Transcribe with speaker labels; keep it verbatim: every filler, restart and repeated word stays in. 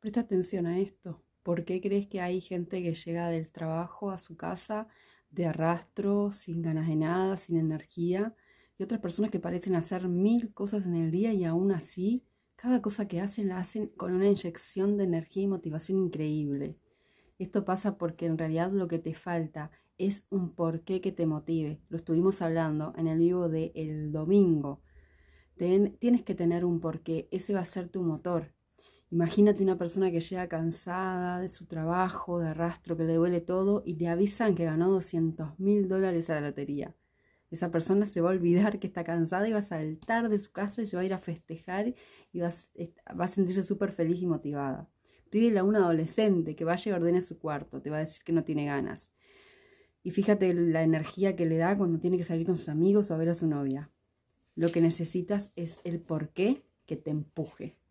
Speaker 1: Presta atención a esto. ¿Por qué crees que hay gente que llega del trabajo a su casa de arrastro, sin ganas de nada, sin energía? Y otras personas que parecen hacer mil cosas en el día y aún así, cada cosa que hacen la hacen con una inyección de energía y motivación increíble. Esto pasa porque en realidad lo que te falta es un porqué que te motive. Lo estuvimos hablando en el vivo de el domingo. Ten- tienes que tener un porqué, ese va a ser tu motor. Imagínate una persona que llega cansada de su trabajo, de arrastro, que le duele todo y le avisan que ganó doscientos mil dólares a la lotería. Esa persona se va a olvidar que está cansada y va a saltar de su casa y se va a ir a festejar y va a, s- est- va a sentirse súper feliz y motivada. Pídele a un adolescente que vaya y ordene su cuarto, te va a decir que no tiene ganas. Y fíjate la energía que le da cuando tiene que salir con sus amigos o a ver a su novia. Lo que necesitas es el porqué que te empuje.